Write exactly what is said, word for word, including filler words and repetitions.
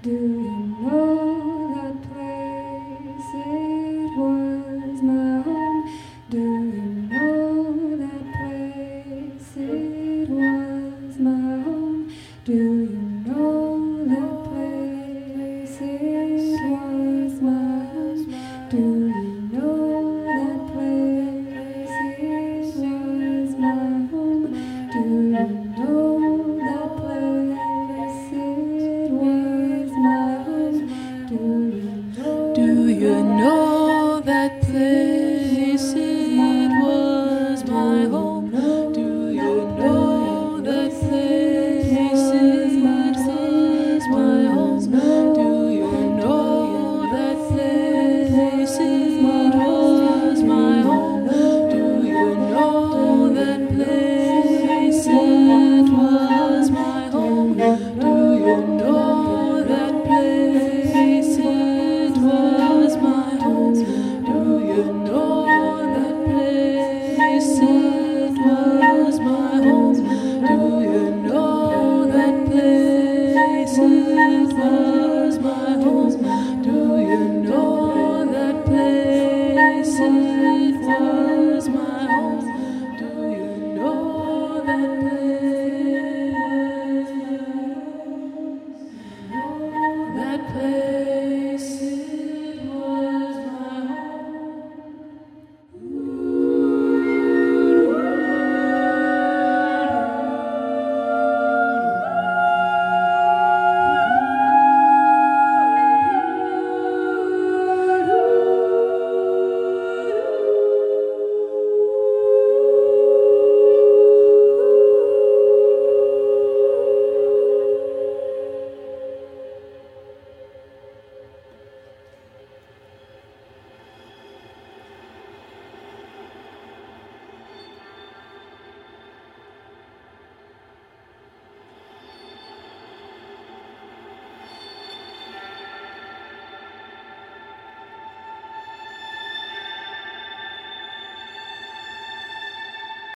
Do you know that place? It was my home. Do you know that place? It was my home. Do you know that place? It was my home. Do you know that place? It was my home. Do you know that place? It was my home. Do you know that place? It was my home. Do you know that place? It was my home. Do you know that place? It was my home. Do you know that place? It was my home. Do you know that place? It was my home. Do you know that place? It was my home. Do you know that place? It was my home. Do you know that place? It was my home. Do you know that place? That place.